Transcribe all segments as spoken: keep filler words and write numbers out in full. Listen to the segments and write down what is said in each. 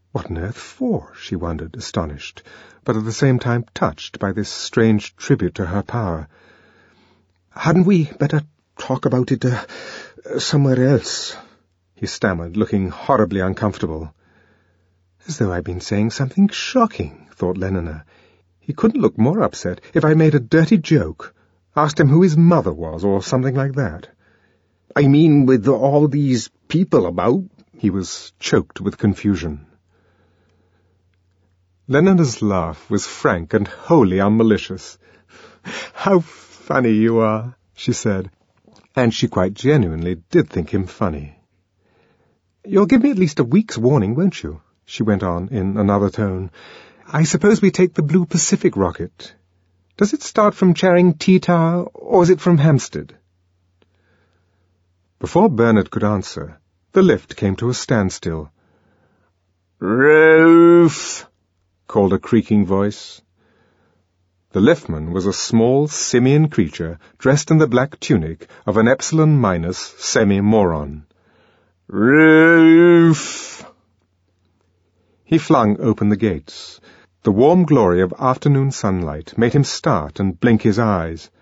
What on earth for? She wondered, astonished, but at the same time touched by this strange tribute to her power. "Hadn't we better talk about it uh, somewhere else?" he stammered, looking horribly uncomfortable. As though I'd been saying something shocking, thought Lenina. He couldn't look more upset if I made a dirty joke, asked him who his mother was, or something like that. "I mean, with all these people about—" He was choked with confusion. Lenina's laugh was frank and wholly unmalicious. "How funny you are," she said, and she quite genuinely did think him funny. "You'll give me at least a week's warning, won't you?" she went on in another tone. "I suppose we take the Blue Pacific rocket. Does it start from Charing T-Tower, or is it from Hampstead?" Before Bernard could answer, the lift came to a standstill. "Roof!" called a creaking voice. The liftman was a small simian creature dressed in the black tunic of an Epsilon Minus semi-moron. "Roof!" He flung open the gates. The warm glory of afternoon sunlight made him start and blink his eyes.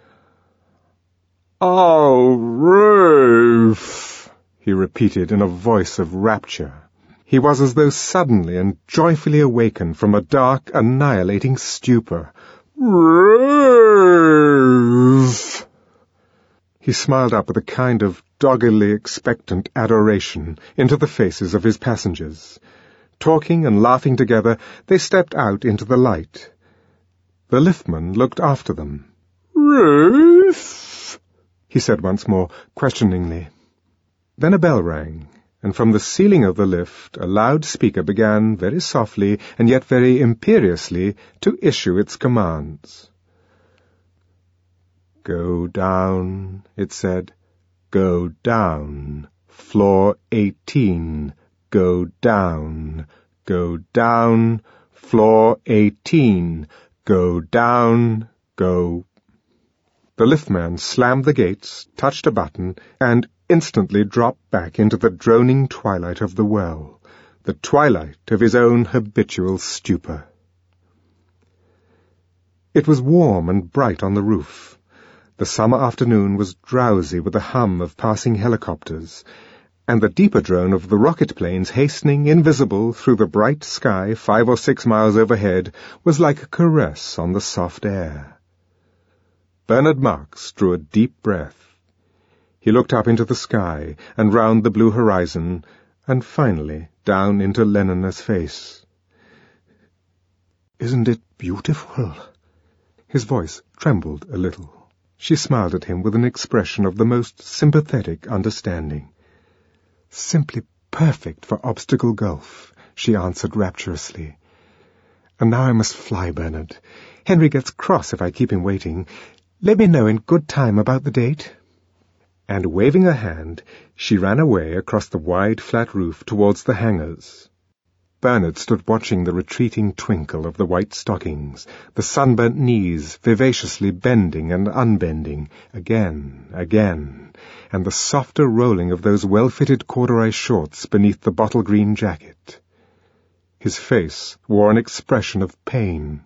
"Oh, roof!" he repeated in a voice of rapture. He was as though suddenly and joyfully awakened from a dark, annihilating stupor. "Roof!" He smiled up with a kind of doggedly expectant adoration into the faces of his passengers. Talking and laughing together, they stepped out into the light. The liftman looked after them. "Roof?" he said once more, questioningly. Then a bell rang, and from the ceiling of the lift a loudspeaker began very softly and yet very imperiously to issue its commands. "Go down," it said. "Go down. Floor eighteen. Go down. Go down. Floor eighteen. Go down. Go." The liftman slammed the gates, touched a button, and instantly dropped back into the droning twilight of the well, the twilight of his own habitual stupor. It was warm and bright on the roof. The summer afternoon was drowsy with the hum of passing helicopters, and the deeper drone of the rocket planes hastening invisible through the bright sky five or six miles overhead was like a caress on the soft air. Bernard Marks drew a deep breath. He looked up into the sky and round the blue horizon, and finally down into Lenina's face. "Isn't it beautiful?" His voice trembled a little. She smiled at him with an expression of the most sympathetic understanding. "Simply perfect for Obstacle Gulf," she answered rapturously. "And now I must fly, Bernard. Henry gets cross if I keep him waiting. Let me know in good time about the date." And waving her hand, she ran away across the wide flat roof towards the hangars. Bernard stood watching the retreating twinkle of the white stockings, the sunburnt knees vivaciously bending and unbending, again, again, and the softer rolling of those well-fitted corduroy shorts beneath the bottle-green jacket. His face wore an expression of pain.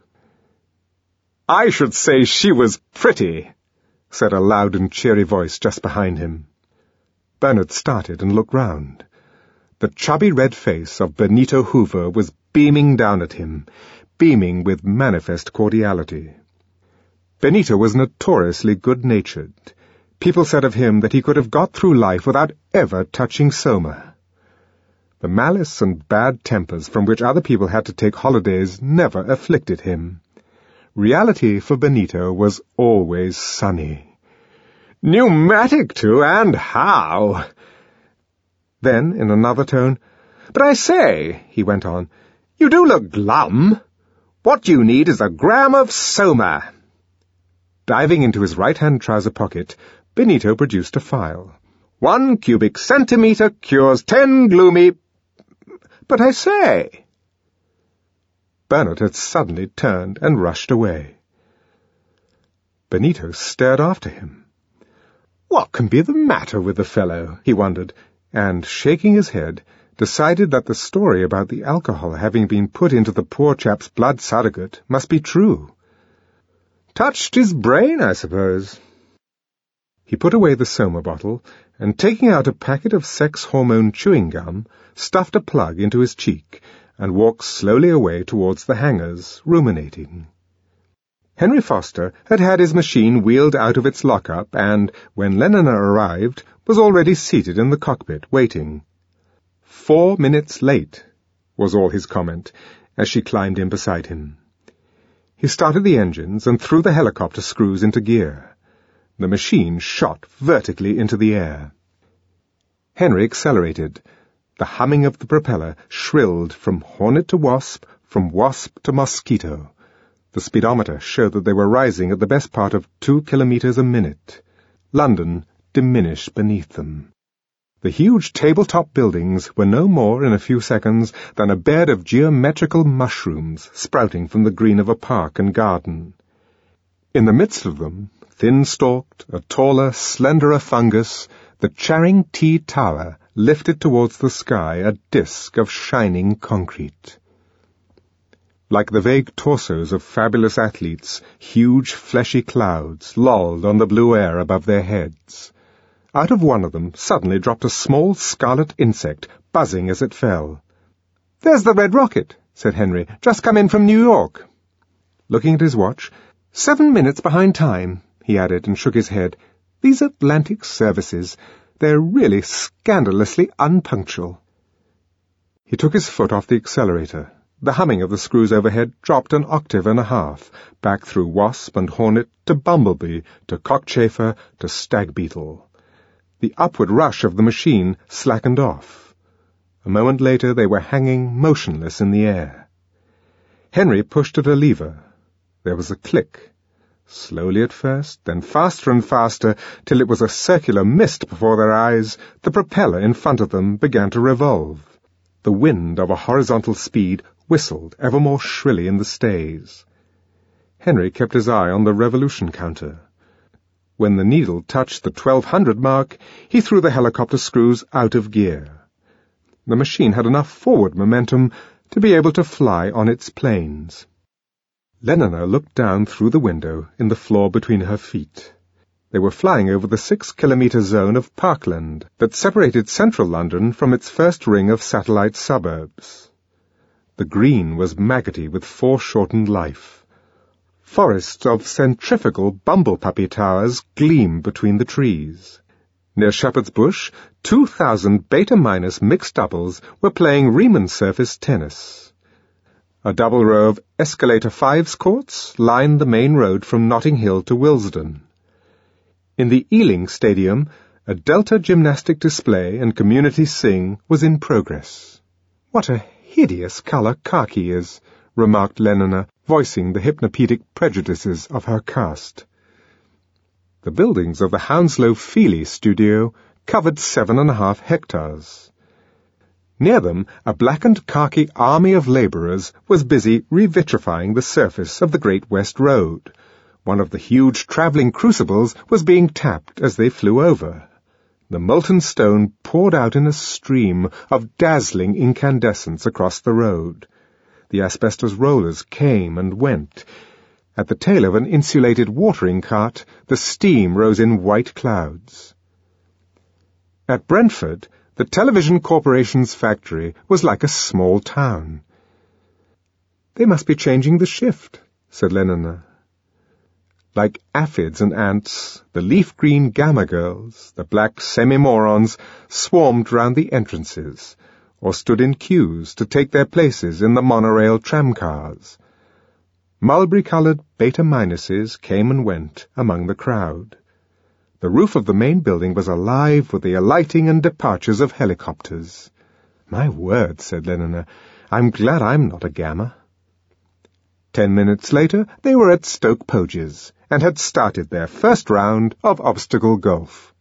"I should say she was pretty," said a loud and cheery voice just behind him. Bernard started and looked round. The chubby red face of Benito Hoover was beaming down at him, beaming with manifest cordiality. Benito was notoriously good-natured. People said of him that he could have got through life without ever touching Soma. The malice and bad tempers from which other people had to take holidays never afflicted him. Reality for Benito was always sunny. "Pneumatic, too, and how!" Then, in another tone, "But I say," he went on, "you do look glum. What you need is a gram of Soma." Diving into his right-hand trouser pocket, Benito produced a file. One cubic centimetre cures ten gloomy—" "But I say—" Bernard had suddenly turned and rushed away. Benito stared after him. What can be the matter with the fellow, he wondered, and, shaking his head, decided that the story about the alcohol having been put into the poor chap's blood surrogate must be true. Touched his brain, I suppose. He put away the Soma bottle, and taking out a packet of sex hormone chewing gum, stuffed a plug into his cheek, and walked slowly away towards the hangars, ruminating. Henry Foster had had his machine wheeled out of its lockup and, when Lenina arrived, was already seated in the cockpit, waiting. Four minutes late, was all his comment, as she climbed in beside him. He started the engines and threw the helicopter screws into gear. The machine shot vertically into the air. Henry accelerated. The humming of the propeller shrilled from hornet to wasp, from wasp to mosquito. The speedometer showed that they were rising at the best part of two kilometers a minute. London diminished beneath them. The huge tabletop buildings were no more in a few seconds than a bed of geometrical mushrooms sprouting from the green of a park and garden. In the midst of them, thin-stalked, a taller, slenderer fungus, the Charing T Tower lifted towards the sky a disk of shining concrete. Like the vague torsos of fabulous athletes, huge fleshy clouds lolled on the blue air above their heads. Out of one of them suddenly dropped a small scarlet insect, buzzing as it fell. "There's the Red Rocket," said Henry, "just come in from New York." Looking at his watch, "Seven minutes behind time," he added, and shook his head. "These Atlantic services, they're really scandalously unpunctual." He took his foot off the accelerator. The humming of the screws overhead dropped an octave and a half, back through wasp and hornet to bumblebee, to cockchafer, to stag beetle. The upward rush of the machine slackened off. A moment later they were hanging motionless in the air. Henry pushed at a lever. There was a click. Slowly at first, then faster and faster, till it was a circular mist before their eyes, the propeller in front of them began to revolve. The wind of a horizontal speed whistled ever more shrilly in the stays. Henry kept his eye on the revolution counter. When the needle touched the twelve hundred mark, he threw the helicopter screws out of gear. The machine had enough forward momentum to be able to fly on its planes. Lenina looked down through the window in the floor between her feet. They were flying over the six-kilometre zone of parkland that separated central London from its first ring of satellite suburbs. The green was maggoty with foreshortened life. Forests of centrifugal bumble-puppy towers gleamed between the trees. Near Shepherd's Bush, two thousand beta-minus mixed doubles were playing Riemann surface tennis. A double row of escalator fives courts lined the main road from Notting Hill to Willesden. In the Ealing Stadium, a Delta gymnastic display and community sing was in progress. "What a hideous colour khaki is," remarked Lenina, voicing the hypnopedic prejudices of her caste. The buildings of the Hounslow Feely studio covered seven and a half hectares. Near them, a blackened khaki army of labourers was busy revitrifying the surface of the Great West Road. One of the huge travelling crucibles was being tapped as they flew over. The molten stone poured out in a stream of dazzling incandescence across the road. The asbestos rollers came and went. At the tail of an insulated watering cart, the steam rose in white clouds. At Brentford, the Television Corporation's factory was like a small town. "They must be changing the shift," said Lenina. Like aphids and ants, the leaf-green gamma girls, the black semi-morons, swarmed round the entrances, or stood in queues to take their places in the monorail tramcars. Mulberry-coloured beta-minuses came and went among the crowd. The roof of the main building was alive with the alighting and departures of helicopters. "My word," said Lenina, "I'm glad I'm not a gamma." Ten minutes later they were at Stoke Poges, and had started their first round of obstacle golf.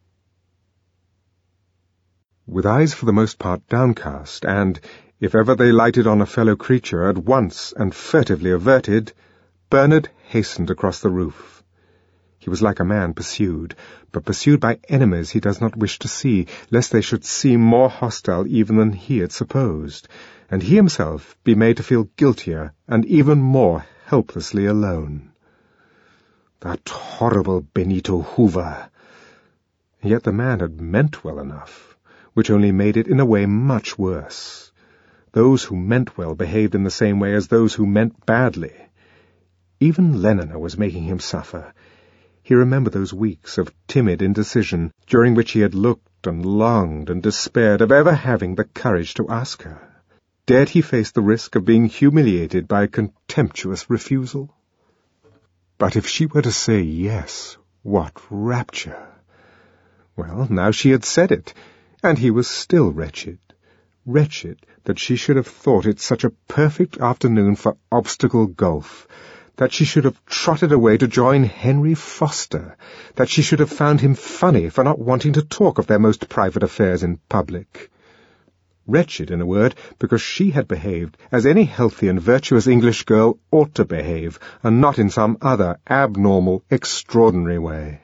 With eyes for the most part downcast, and, if ever they lighted on a fellow creature, at once and furtively averted, Bernard hastened across the roof. He was like a man pursued, but pursued by enemies he does not wish to see, lest they should seem more hostile even than he had supposed, and he himself be made to feel guiltier and even more helplessly alone. That horrible Benito Hoover! Yet the man had meant well enough, which only made it in a way much worse. Those who meant well behaved in the same way as those who meant badly. Even Lenina was making him suffer. He remembered those weeks of timid indecision during which he had looked and longed and despaired of ever having the courage to ask her. Dared he face the risk of being humiliated by a contemptuous refusal? But if she were to say yes, what rapture! Well, now she had said it, and he was still wretched. Wretched that she should have thought it such a perfect afternoon for obstacle golf, that she should have trotted away to join Henry Foster, that she should have found him funny for not wanting to talk of their most private affairs in public. Wretched, in a word, because she had behaved as any healthy and virtuous English girl ought to behave, and not in some other abnormal, extraordinary way.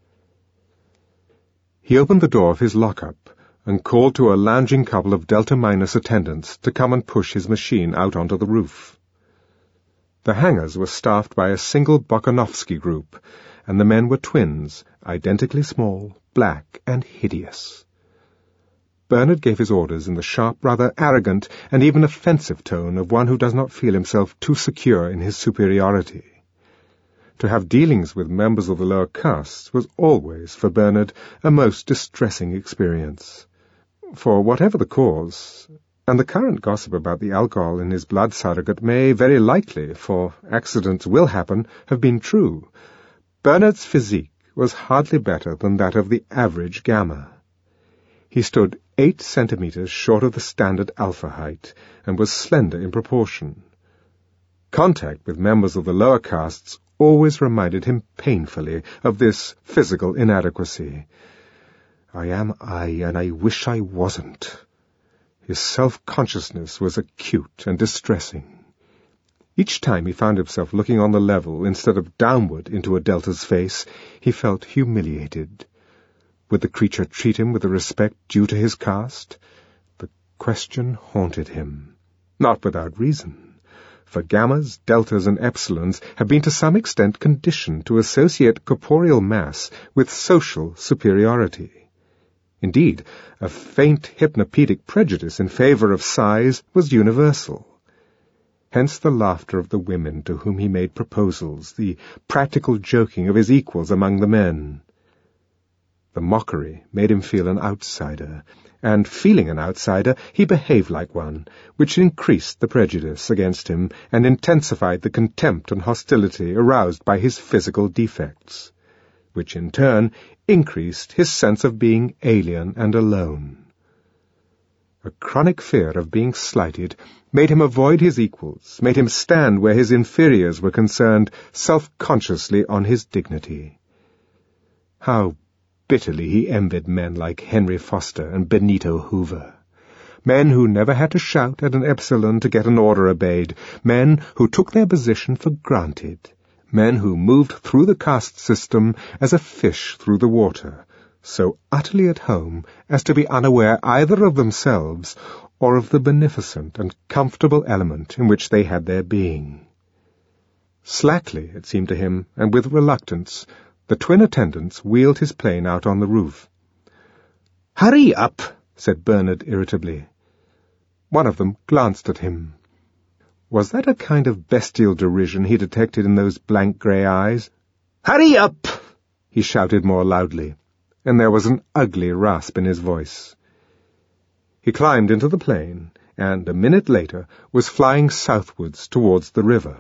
He opened the door of his lock-up and called to a lounging couple of Delta Minus attendants to come and push his machine out onto the roof. The hangars were staffed by a single Bokanovsky group, and the men were twins, identically small, black, and hideous. Bernard gave his orders in the sharp, rather arrogant, and even offensive tone of one who does not feel himself too secure in his superiority. To have dealings with members of the lower castes was always, for Bernard, a most distressing experience. For whatever the cause, and the current gossip about the alcohol in his blood surrogate may very likely, for accidents will happen, have been true, Bernard's physique was hardly better than that of the average Gamma. He stood eight centimetres short of the standard alpha height, and was slender in proportion. Contact with members of the lower castes always reminded him painfully of this physical inadequacy. I am I, and I wish I wasn't. His self-consciousness was acute and distressing. Each time he found himself looking on the level instead of downward into a Delta's face, he felt humiliated. Would the creature treat him with the respect due to his caste? The question haunted him. Not without reason, for Gammas, Deltas, and Epsilons have been to some extent conditioned to associate corporeal mass with social superiority. Indeed, a faint hypnopedic prejudice in favor of size was universal. Hence the laughter of the women to whom he made proposals, the practical joking of his equals among the men. The mockery made him feel an outsider, and feeling an outsider, he behaved like one, which increased the prejudice against him and intensified the contempt and hostility aroused by his physical defects, which in turn increased his sense of being alien and alone. A chronic fear of being slighted made him avoid his equals, made him stand where his inferiors were concerned, self-consciously on his dignity. How bitterly he envied men like Henry Foster and Benito Hoover, men who never had to shout at an epsilon to get an order obeyed, men who took their position for granted, men who moved through the caste system as a fish through the water, so utterly at home as to be unaware either of themselves or of the beneficent and comfortable element in which they had their being. Slackly, it seemed to him, and with reluctance, the twin attendants wheeled his plane out on the roof. "Hurry up," said Bernard irritably. One of them glanced at him. Was that a kind of bestial derision he detected in those blank grey eyes? "Hurry up!" he shouted more loudly, and there was an ugly rasp in his voice. He climbed into the plane, and a minute later was flying southwards towards the river.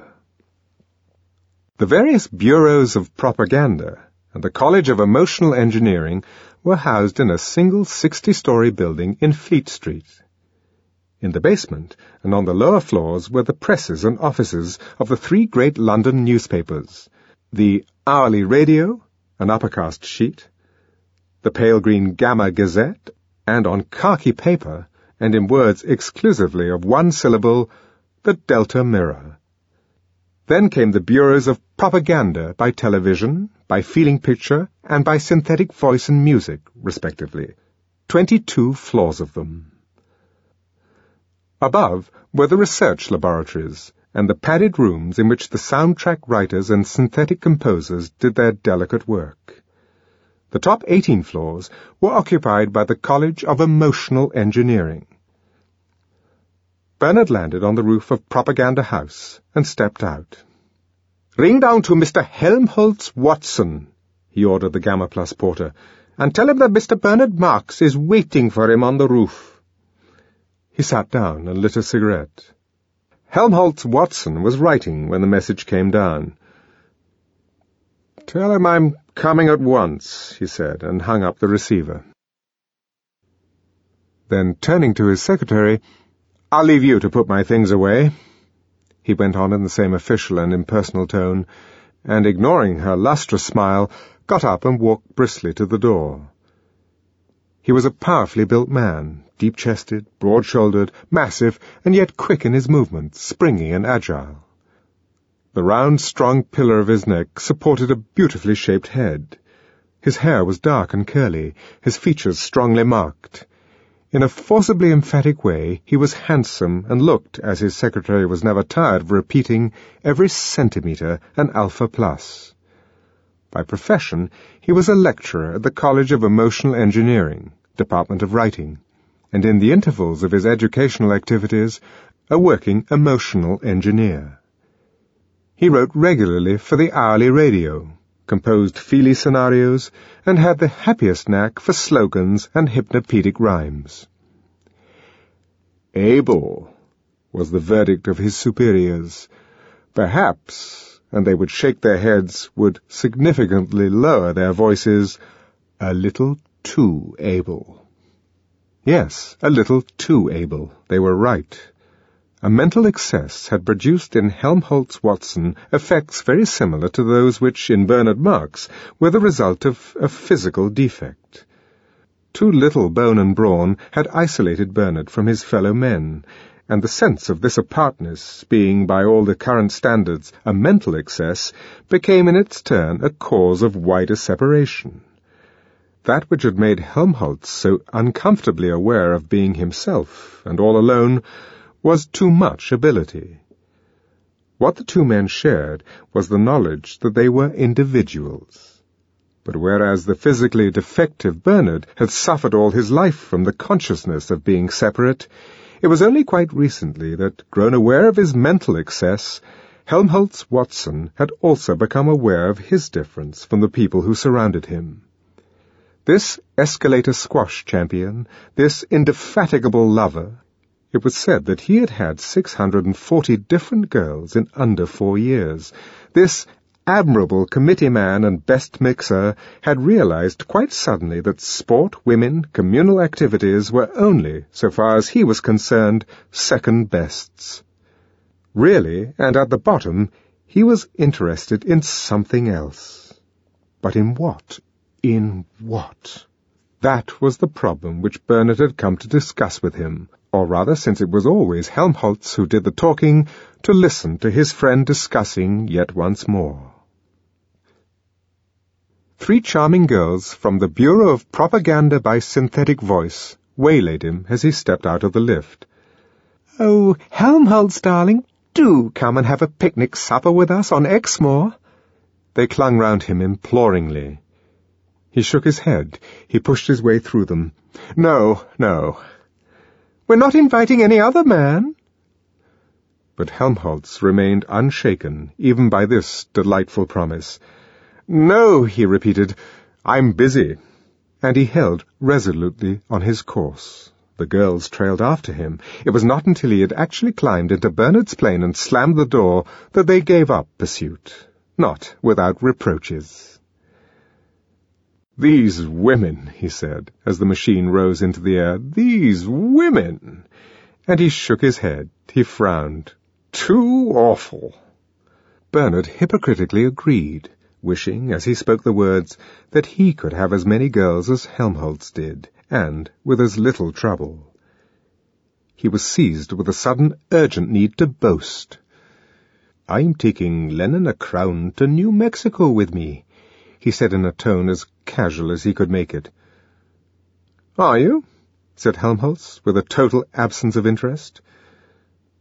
The various bureaus of propaganda and the College of Emotional Engineering were housed in a single sixty-story building in Fleet Street. In the basement and on the lower floors were the presses and offices of the three great London newspapers, the Hourly Radio, an uppercast sheet, the pale green Gamma Gazette, and on khaki paper, and in words exclusively of one syllable, the Delta Mirror. Then came the bureaus of propaganda by television, by feeling picture, and by synthetic voice and music, respectively. Twenty-two floors of them. Above were the research laboratories, and the padded rooms in which the soundtrack writers and synthetic composers did their delicate work. The top eighteen floors were occupied by the College of Emotional Engineering. Bernard landed on the roof of Propaganda House and stepped out. "Ring down to Mister Helmholtz Watson," he ordered the Gamma Plus porter, "and tell him that Mister Bernard Marx is waiting for him on the roof." He sat down and lit a cigarette. Helmholtz Watson was writing when the message came down. "Tell him I'm coming at once," he said, and hung up the receiver. Then, turning to his secretary, "I'll leave you to put my things away," he went on in the same official and impersonal tone, and, ignoring her lustrous smile, got up and walked briskly to the door. He was a powerfully built man, deep-chested, broad-shouldered, massive, and yet quick in his movements, springy and agile. The round, strong pillar of his neck supported a beautifully shaped head. His hair was dark and curly, his features strongly marked. In a forcibly emphatic way, he was handsome and looked, as his secretary was never tired of repeating, every centimetre an alpha plus. By profession, he was a lecturer at the College of Emotional Engineering, Department of Writing, and in the intervals of his educational activities, a working emotional engineer. He wrote regularly for the hourly radio, composed feely scenarios, and had the happiest knack for slogans and hypnopedic rhymes. "Able," was the verdict of his superiors. Perhaps, and they would shake their heads, would significantly lower their voices, a little too able. Yes, a little too able. They were right. A mental excess had produced in Helmholtz Watson effects very similar to those which, in Bernard Marx, were the result of a physical defect. Too little bone and brawn had isolated Bernard from his fellow men, and the sense of this apartness, being by all the current standards a mental excess, became in its turn a cause of wider separation. That which had made Helmholtz so uncomfortably aware of being himself, and all alone, was too much ability. What the two men shared was the knowledge that they were individuals. But whereas the physically defective Bernard had suffered all his life from the consciousness of being separate, it was only quite recently that, grown aware of his mental excess, Helmholtz Watson had also become aware of his difference from the people who surrounded him. This escalator squash champion, this indefatigable lover, it was said that he had had six hundred and forty different girls in under four years. This admirable committee man and best mixer had realized quite suddenly that sport, women, communal activities were only, so far as he was concerned, second bests. Really, and at the bottom, he was interested in something else. But in what? In what? That was the problem which Bernard had come to discuss with him, or rather, since it was always Helmholtz who did the talking, to listen to his friend discussing yet once more. Three charming girls from the Bureau of Propaganda by Synthetic Voice waylaid him as he stepped out of the lift. "Oh, Helmholtz, darling, do come and have a picnic supper with us on Exmoor." They clung round him imploringly. He shook his head. He pushed his way through them. "No, no. We're not inviting any other man." But Helmholtz remained unshaken, even by this delightful promise. "No," he repeated, "I'm busy." And he held resolutely on his course. The girls trailed after him. It was not until he had actually climbed into Bernard's plane and slammed the door that they gave up pursuit, not without reproaches. "These women," he said, as the machine rose into the air, "these women!" And he shook his head. He frowned. "Too awful." Bernard hypocritically agreed, wishing, as he spoke the words, that he could have as many girls as Helmholtz did, and with as little trouble. He was seized with a sudden urgent need to boast. I'm taking Lennon a Crown to New Mexico with me," he said in a tone as casual as he could make it. "Are you?" said Helmholtz, with a total absence of interest.